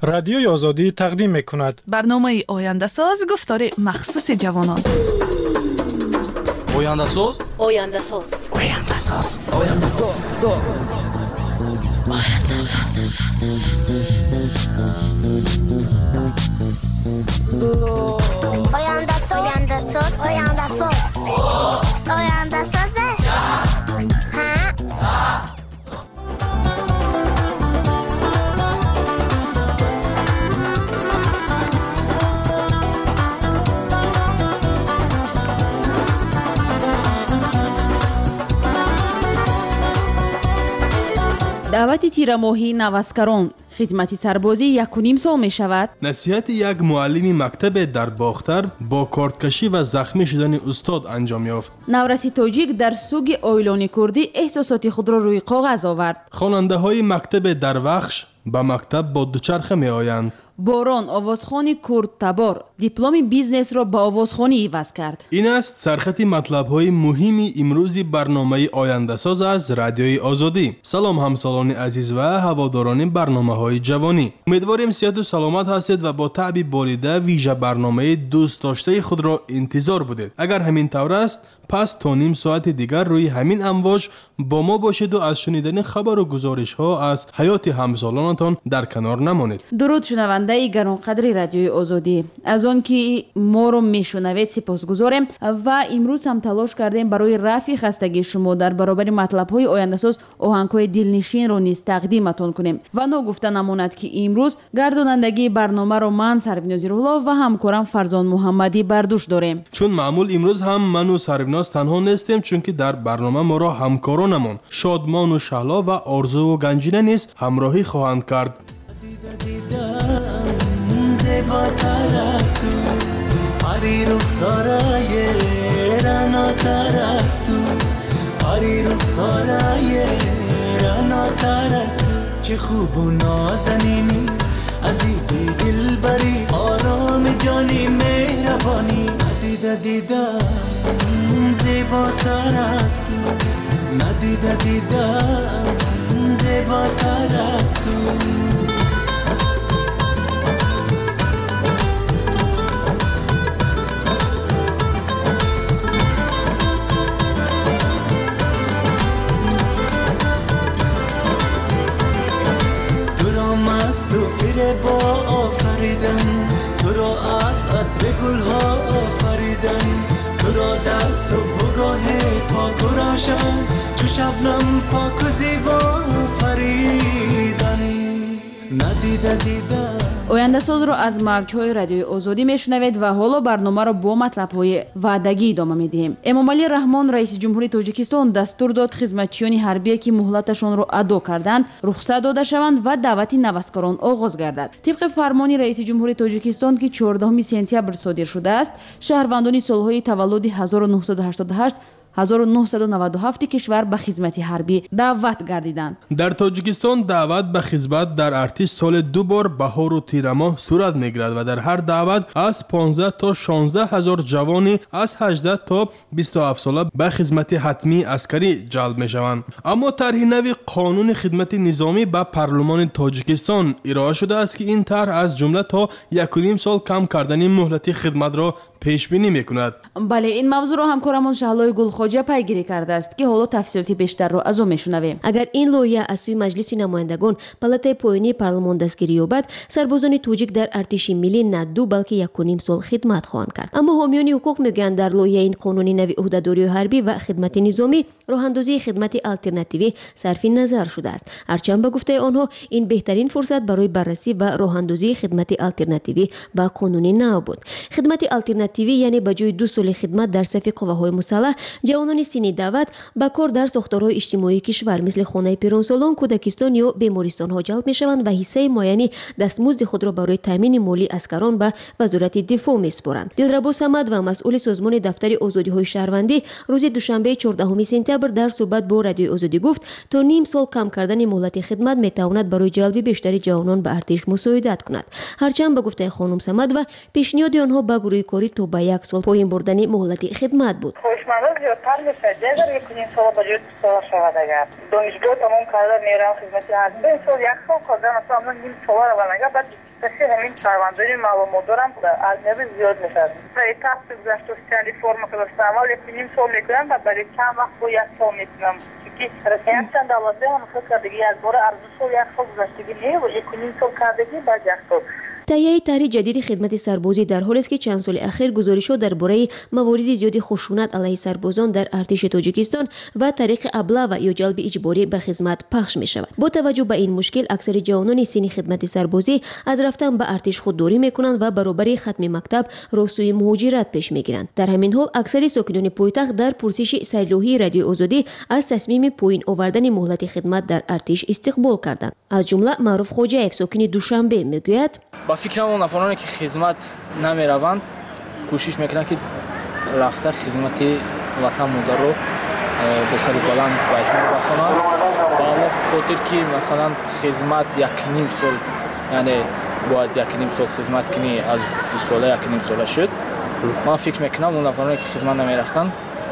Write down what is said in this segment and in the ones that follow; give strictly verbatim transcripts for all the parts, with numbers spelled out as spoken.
رادیوی آزادی تقدیم می‌کند. برنامه آینده ساز گفتار مخصوص جوانان. آینده ساز آینده ساز آینده ساز آینده ساز آینده ساز آینده ساز آینده ساز آینده ساز آینده ساز دعوت تیرماهی نوسکران خدمتی سربازی یک و نیم سال می شود. نصیحت یک معلم مکتب در باختر با کارتکشی و زخمی شدن استاد انجام یافت. نورسی تاجیک در سوگ آیلانی کردی احساساتی خود را روی کاغذ آورد. خواننده های مکتب دروخش به مکتب با دوچرخه می آیند. باران آوازخوانی کرد تبار دیپلم بیزنس را با آوازخوانی عوض کرد. این است سرخط مطلب های مهمی امروزی برنامه آینده ساز از رادیوی آزادی. سلام همسالان عزیز و هواداران برنامه های جوانی. امیدواریم صحت و سلامت هستید و با تعبی بالیده ویژه برنامه دوست داشته خود را انتظار بودید. اگر همین طور است پس تا نیم ساعت دیگر روی همین امواج با ما باشید و از شنیدن خبر و گزارش ها از حیات همسالانتان در کنار نمانید. درود شنونده گرانقدر رادیوی آزادی، از آن که ما رو میشنوید سپاسگزاریم و امروز هم تلاش کردیم برای رفع خستگی شما در برابر مطلب های آینده ساز آهنگ های دلنشین رو نیز تقدیمتون کنیم و نگفته نماند که امروز گردانندگی برنامه رو من سربناز رولا و همکارم فرزان محمدی بر دوش داریم. چون معمول امروز هم من و سربناز تنها نیستیم، چون که در برنامه ما را همکارانمون شادمان و شهلا و آرزو و گنجینه نیز همراهی خواهند کرد. زیباتر است تو پری رخسارای رناتر است تو پری رخسارای رناتر است تو چه خوب و نازنینی عزیزی دلبری آرام جانی مهربانی ندیده دیدم زیباتر است تو ندیده دیدم زیباتر است تو با آفریدن تو را از عطر گل ها آفریدن تو را در صبح و گاه پاک و روشن چو شبنم پاک و زیبا آفریدن ندیده دیدن. آینده ساز رو از موج‌های رادیوی آزادی میشنوید و حالا برنامه رو با مطلب‌های وعدگی ادامه میدیم. امامعلی رحمان رئیس جمهوری تاجیکستان دستور داد خدمتچیان حربی که مهلتشان رو ادا کردند رخصت داده شوند و دعوت نوسکران آغاز گردد. طبق فرمان رئیس جمهوری تاجیکستان که چهاردهم سپتامبر صادر شده است، شهروندان سالهای تولد هزار و نهصد و هشتاد و هشت هزار و نهصد و نود و هفت کشور به خدمت حربی دعوت گردیدند. در تاجیکستان دعوت به خدمت در ارتش سال دو بار بهار و تیر ماه صورت میگیرد و در هر دعوت از پانزده تا شانزده هزار جوانی از هجده تا بیست و هفت ساله به خدمت حتمی عسکری جلب میشوند. اما طرح نوی قانون خدمت نظامی به پارلمان تاجیکستان ارائه شده است که این طرح از جمله تا یک و نیم سال کم کردن مهلت خدمت را پیش بینی میکند. بله، این موضوع را همکارمون شهلای گلخواجه پیگیری کرده است که حالا تفصیلات بیشتر را از او میشنویم. اگر این لایحه از سوی مجلس نمایندگان پالاتای پایینی پارلمان دستگیری یابد، سربازان توجیک در ارتش ملی نه دو بلکه یک و نیم سال خدمت خواهند کرد. اما حامیان حقوق میگویند در لایحه این قانون نوی عهدهداری حربی و خدمت نظامی راهاندازی خدمت آلترناتیوی صرف نظر شده است. هرچند به گفته آنها این بهترین فرصت برای بررسی و راهاندازی خدمت آلترناتیوی با قانون نو بود. خدمت آلترناتیوی یعنی به جای دو سال خدمت در صف قوه‌های مسلح، جوانان سنی دعوت به کار در ساختارهای اجتماعی کشور مثل خانه پیرانسالان، کودکستان یا بیمارستان‌ها جلب می‌شوند و حصه معینی دستمزد خود را برای تامین مالی عسکران به وزارت دفاع می‌سپارند. دلربا صمد و مسئول سازمان دفتر آزادی‌های شهروندی روز دوشنبه چهاردهم سپتامبر در صحبت با رادیو آزادی گفت تا نیم سال کم کردن مهلت خدمت می‌تواند برای جلب بیشتر جوانان به ارتش مساعدت کند. هرچند به گفته خانم صمد و پیشنهاد آنها به گروه کاری تا به یک سال پایین بردن مهلت خدمت بود. خوشمزه زیادتر میشه. دیگر یک کنیم سال با جود سال شود اگر دانشگاه تمام کرده میرم خدمت حربی این سال یک سال کردم مثلا من نیم سال رو برنگه بعد کردشی همین شهروندانی معلومات دارم ارزیابی زیاد میشد. برای تحت گذشته سالی فرم که داشتم ولی یک نیم سال میکنم و برای چند وقت با یک سال میکنم. چون رسیدن چند دولته هم خود کردگی از بار ارزش سال یک سال گذشتگی نیه و یک نیم سال کردگی بعد یک سال. تهیه طرح جدید خدمت سربازی در حالی است که چند سال اخیر گزارش‌ها درباره موارد زیاد خشونت علیه سربازان در ارتش تاجیکستان و طریق ابله و یا جلب اجباری به خدمت پخش می‌شود. با توجه به این مشکل اکثر جوانان سین خدمت سربازی از رفتن به ارتش خودداری می‌کنند و برابر ختم مکتب راستوی مهاجرت پیش می‌گیرند. در همین حال اکثر ساکنان پایتخت در پرسش سرلوحی رادیو آزادی از تصمیم پایین آوردن مهلت خدمت در ارتش استقبال کردند. از جمله معروف خوجاєв ساکن دوشنبه میگوید با فکرم اون افرادی که خدمت نمیروند کوشش میکنند که رفته خدمت وطن مادر رو با سر بلند باید بخونند با خاطر که مثلا خدمت یک نیم سال یعنی باید یک نیم سال خدمت کنی از دو ساله یک نیم ساله شد. من فکر میکنم اون افرادی که خدمت نمیرفتند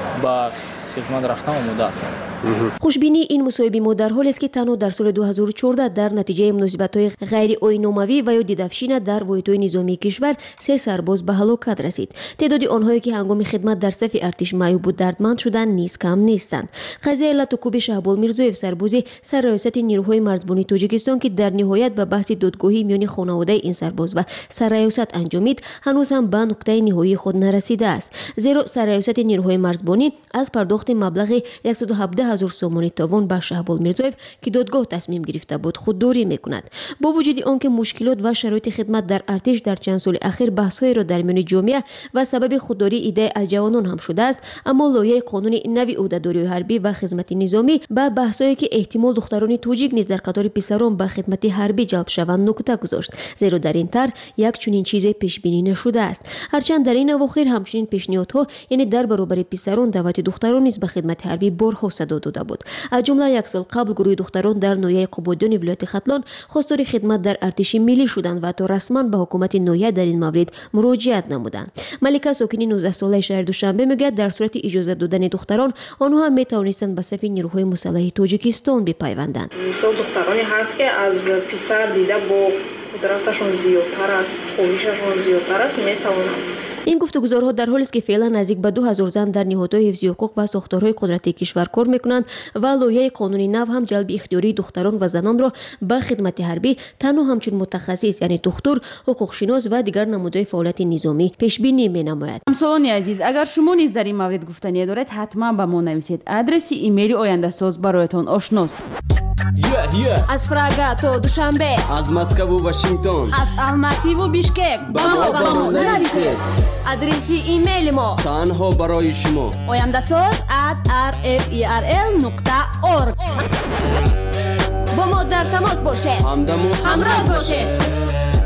با خدمت رفتن آماده هستند. خوشبینی این مصاحبه ما در حالی است که تنها در سال دو هزار و چهارده در نتیجه مناسبت‌های غیر آیین‌ناموی و یا دیدافشین در واحدهای نظامی کشور سه سرباز به هلاکت رسید. تعداد آنهایی که هنگام خدمت در صف ارتش معیوب و دردمند شدند نیز کم نیستند. قضیه علت کوب شهبال میرزویف سربازی سر ریاست نیروهای مرزبانی تاجیکستان که در نهایت به بحث دادگاهی میان خانواده این سرباز و سرریاست انجامید هنوز هم به نقطه نهایی خود نرسیده است. زیرا سرریاست نیروهای مرزبانی از پرداخت مبلغ صد و هفده هزار سومانی تاوان به شهبال میرزویف که دادگاه تصمیم گرفته بود خودداری میکند. با وجود آنکه مشکلات و شرایط خدمت در ارتش در چند سال اخیر بحث‌های را در میان جامعه و سبب خودداری ایده از جوانان هم شده است، اما لایحه قانون نوی عهده‌داری حربی و خدمت نظامی به بحث‌هایی که احتمال دختران توجیک نیز در قطار پسران به خدمت حربی جلب شوند نکته گذاشت، زیرا در این طرح یک چنین چیزی پیش بینی نشده است. هرچند در این اواخر همچنین پیشنهادها یعنی در برابر پسران دعوت دختران نیز به خدمت حربی بارها صدا داده بود. از جمله یک سال قبل گروه دختران در ناحیه قبادیان ولایت ختلان خواستار خدمت در ارتش ملی شدند و تا رسما به حکومت ناحیه در این مورد مراجعت نمودند. ملکه ساکن نوزده ساله شهر دوشنبه میگوید در صورت اجازه دادن دختران آنها هم میتوانستند به صف نیروهای مسلح تاجیکستان بپیوندند. مثلا دخترانی هست که از پسر دیده با قدرتشون زیادتر است، خواهششون زیادتر است، میتوانند. این گفتگوزارها در حالی است که فعلا نزدیک به دو هزار زن در نهادهای حفظی حقوق و ساختارهای قدرتی کشور کار میکنند و لایحه قانونی نو هم جلب اختیاری دختران و زنان را به خدمت حربی تنها همچون متخصص یعنی دکتر، حقوق شناس و دیگر نمودهای فعالیت نظامی پیش بینی مینماید. همسالان عزیز، اگر شما نیز در این مورد گفتنی دارید حتما به ما نویسید. آدرس ایمیل آینده ساز برایتان آشناست. Yeah, yeah. از پراگ تا دوشنبه، از مسکو و واشنگتن، از الماتی و بیشکک با ما با ما نویسید. آدرس ایمیل ما تنها برای شما آینده ساز at r f e r l نقطه org. با ما در تماس باشه، همدم و همراه باشه.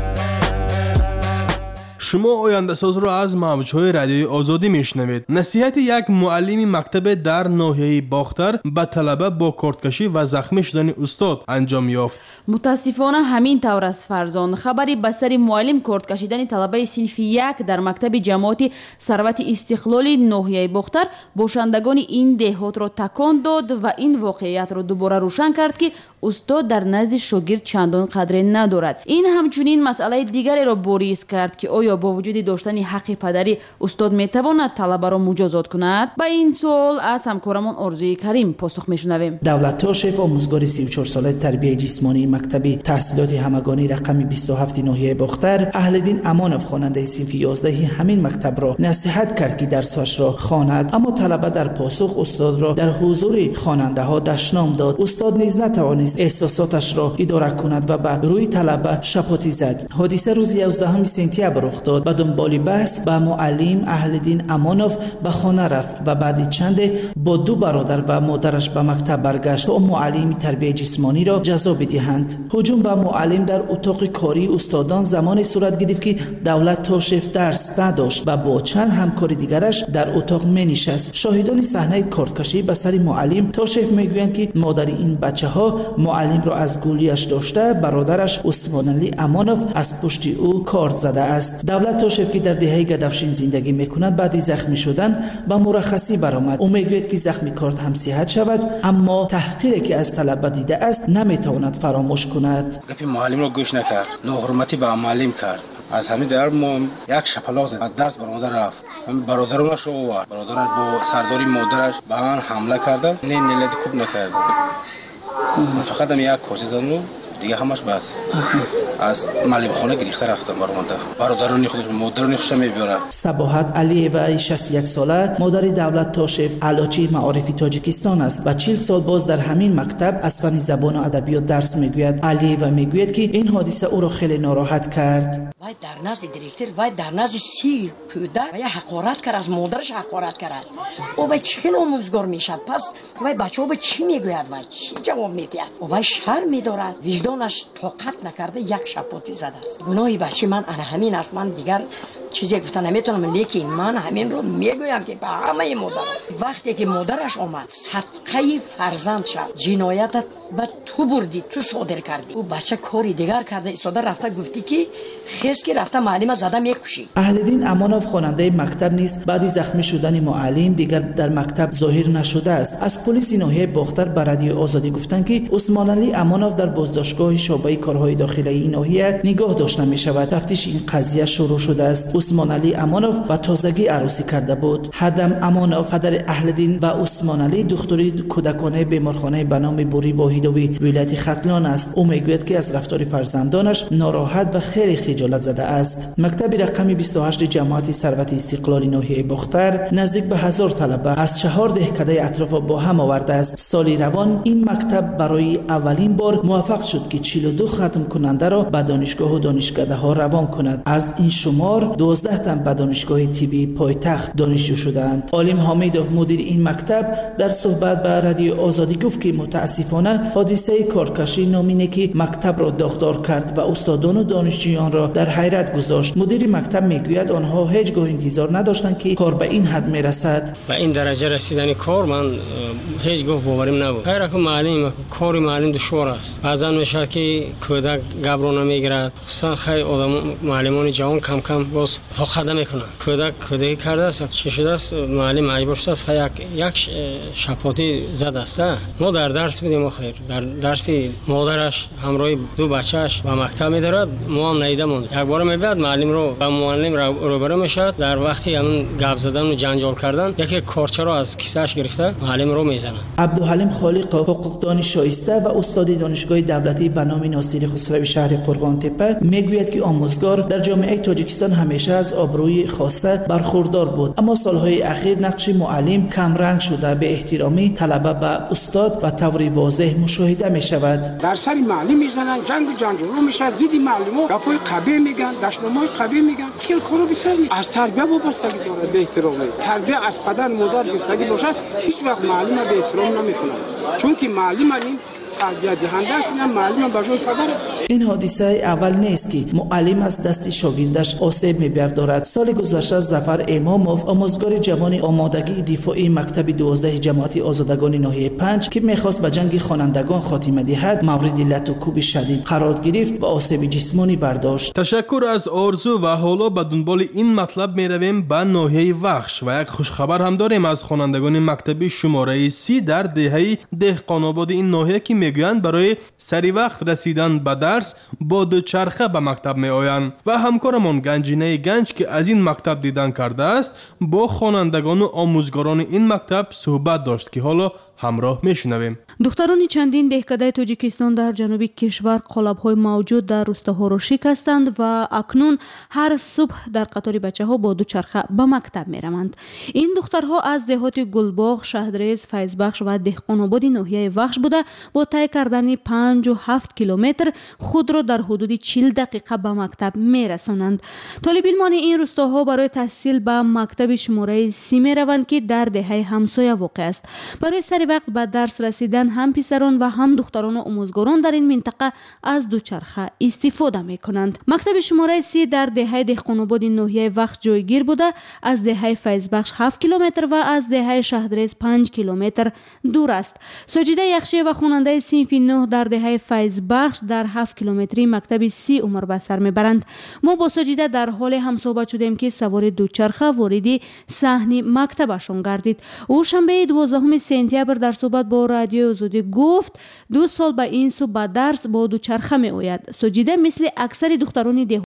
شما آینده ساز را از موجهای رادیوی آزادی میشنوید. نصیحت یک معلم مکتب در ناحیه باختر به طلبه با کارتکشی و زخمی شدن استاد انجام یافت. متاسفانه همین طور است فرزان. خبری به سر معلم کارت کشیدن طلبه صنف یک در مکتب جماعت ثروت استقلال ناحیه باختر باشندگان این دهات را تکان داد و این واقعیت را دوباره روشن کرد که استاد در نزد شاگرد چندان قدر ندارد. این همچنین مسئله دیگری را بروز کرد که آیا با وجود داشتن حق پدری استاد میتواند طلبه را مجازات کند؟ به این سوال از همکارمان آرزوی کریم پاسخ میشنویم. دولت تاشف آموزگار سی و چهار ساله تربیت جسمانی مکتب تحصیلات همگانی رقم بیست و هفت ناحیه باختر اهلدین امانوف خواننده صنف یازده همین مکتب را نصیحت کرد که درسش را خواند، اما طلبه در پاسخ استاد را در حضور خواننده ها دشنام داد. استاد نیز نتوانست احساساتش را اداره کند و بر روی طلبه شپاتی زد. حادثه روز یازدهم سپتامبر رخ داد. به دنبال بحث با معلم اهلدین امانوف به خانه رفت و بعد چند با دو برادر و مادرش به مکتب برگشت تا معلم تربیت جسمانی را جزا بدهند. هجوم به معلم در اتاق کاری استادان زمان صورت گرفت که دولت تاشف درس نداشت و با چند همکار دیگرش در اتاق می نشست. شاهدان صحنه کارتکشی به سر معلم تاشف میگویند که مادر این بچه ها معلم را از گولیش داشته برادرش عثمان علی امانوف از پشت او کارد زده است. دولت توشف که در دهه گدافشین زندگی میکند بعد زخمی شدن با مرخصی برآمد. او میگوید که زخمی کارد هم صحت شود، اما تحقیری که از طلبه دیده است نمیتواند فراموش کند. گپی معلم را گوش نکرد، ناحرمتی به معلم کرد. از همین در ما یک شپلاق زد، از درس برادر رفت. برادرانش رو آورد، برادرش با سرداری مادرش به من حمله کرده، نه نلید خوب نکرده. فقط هم یک کشی زدن و دیگه همش بس. از معلم خانه گریخته رفتم برآمده. برادرانی خودش مادرانی خوشم میبرد. صباحت علیeva شصت و یک ساله مادر دولت توشف علاچی معارفی تاجیکستان است و چهل سال باز در همین مکتب از فن زبان و ادبیات درس میگوید. علیeva میگوید که این حادثه او را خیلی ناراحت کرد. وای در نزد دیرکتر وای در نزد سی کودک وای حقارت کرد، از مادرش حقارت کرد. او وای چه آموزگار میشد؟ پس وای بچه‌ها به چی میگوید؟ وای چی جواب میدهد؟ او وای شرم میدارد، وجدانش طاقت نکرده یک شپاتی زده است. گناهی بچه من انا همین است. من دیگر چیزی گفتن نمیتونم، لیکن من همین رو میگویم که به همه مادر وقتی که مادرش آمد صدقه فرزند شد، جنایتت به تو بردی، تو صادر کردی. او بچه کاری دیگر کرده، استاد رفته گفتی که خیز که رفته معلم زده میکشی. اهلدین امانوف خواننده مکتب نیست بعد زخمی شدن معلم دیگر در مکتب ظاهر نشده است. از پلیس ناحیه باختر به رادیو آزادی گفتند که عثمان علی امانوف در بازداشتگاه شعبه کارهای داخلی این ناحیه نگاه داشته می شود. تفتیش این قضیه شروع شده است. عثمان علی امانوف با تازگی عروسی کرده بود. حدم امانوف پدر اهلدین و عثمان علی دکتری کودکانه بیمارخانه به نام بوری واحدوی ولایت ختلان است. او میگوید که از رفتار فرزندانش ناراحت و خیلی خجالت زده است. مکتب رقم بیست و هشت جماعت ثروت استقلال ناحیه باختر نزدیک به هزار طلبه از چهار دهکده اطراف با هم آورده است. سالی روان این مکتب برای اولین بار موفق شد که چهل و دو ختم کننده را به دانشگاه و دانشکده ها روان کند. از این شمار دوازده تن به دانشگاه طبی پایتخت دانشجو شدند. عالم حمیدوف مدیر این مکتب در صحبت به رادیو آزادی گفت که متاسفانه حادثه کارکشی نامینه که مکتب را داغدار کرد و استادان و دانشجویان را در حیرت گذاشت. مدیر مکتب میگوید آنها هیچگاه انتظار نداشتند که کار به این حد میرسد. به این درجه رسیدن کار من هیچگاه باورم نبود. هر یک معلم کار معلم دشوار است. بعضا میشه که کودک گبرانه میگیرد. خصوصا خیلی آدم معلمان جوان کم کم باز تا خدمه میکنن. کودک کودکی کرده است، چه شده است معلم مجبور شده است یک یک شپاتی زده است. ما در درس بودیم خیر در درس مادرش همراه دو بچه‌اش به مکتب می‌دارد. ما هم نیده موند. یک بار میبود معلم رو با معلم روبرو میشد. در وقتی همون گپ زدن و جنجال کردن یکی کارچه رو از کیسه‌اش گرفته معلم رو میزنه. عبدالحلیم خالق حقوقدان شایسته و استاد دانشگاه دولتی به نام ناصر خسروی شهر قرغان تپه میگوید که آموزگار در جامعه تاجیکستان همیشه از آبروی خاصه برخوردار بود، اما سالهای اخیر نقش معلم کم رنگ شده. به احترامی طلبه به استاد و طوری واضح مشاهده می شود. در سر معلم میزنن، جنگ و جنجال میشه، زیدی معلمو گپای قبیح میگن، دشنامای قبیح میگن. خیلی کارو بسیار از تربیه وابستگی داره. به احترام تربیه از پدر مادر گرفتگی باشد، هیچ وقت معلم به احترام نمیکنه، چون که معلم این این حادثه اول نیست که معلم از دست شاگردش آسیب می‌بردارد. سال گذشته ظفر اماموف آموزگار جوان آمادگی دفاعی مکتب دوازده جماعت آزادگان ناحیه پنج که می‌خواست به جنگ خوانندگان خاتمه دهد مورد لط و کوب شدید قرار گرفت و آسیب جسمانی برداشت. تشکر از آرزو و حالا به دنبال این مطلب می‌رویم به ناحیه وخش و یک خوشخبر هم داریم از خوانندگان مکتب شماره سی در دهه دهقان‌آباد این ناحیه که میگویند برای سری وقت رسیدن به درس با دوچرخه به مکتب می آیند و همکارمان گنجینه گنج که از این مکتب دیدن کرده است با خوانندگان و آموزگاران این مکتب صحبت داشت که حالا همراه میشنویم. دختران چندین دهکده تاجیکستان در جنوبی کشور قالب‌های موجود در روستاها را شکستند و اکنون هر صبح در قطار بچه‌ها با دوچرخه به مکتب می‌روند. این دخترها از دهات گلباغ، شهدریز، فیضبخش و دهقان‌آباد ناحیه وخش بوده با طی کردن پنج و هفت کیلومتر خود را در حدود چهل دقیقه به مکتب می‌رسانند. طالب علمان این روستاها برای تحصیل به مکتب شماره سی می‌روند که در دهه همسایه واقع است. برای سری вақт ба дарс расидан ҳам писарон ва ҳам духтарону омӯзгорон дар ин минтақа аз дучарха истифода мекунанд. мактаби шумораи си дар деҳаи деҳқонободи ноҳияи вақт ҷойгир буда аз деҳаи файзбахш ҳафт километр ва аз деҳаи шаҳдрез панҷ километр дур аст. соҷида яхшиева хонандаи синфи нӯҳ дар деҳаи файзбахш дар ҳафт километрии мактаби си умр ба сар мебаранд. мо бо соҷида дар ҳоле ҳамсоҳбат шудем ки савори дучарха вориди саҳни мактабашон гардид. ӯ шанбеи дувоздаҳуми сентябр дар суҳбат бо радиои озодӣ гуфт ду сол ба ин су ба дарс бо дучарха меояд. соҷида мисли аксари духтарони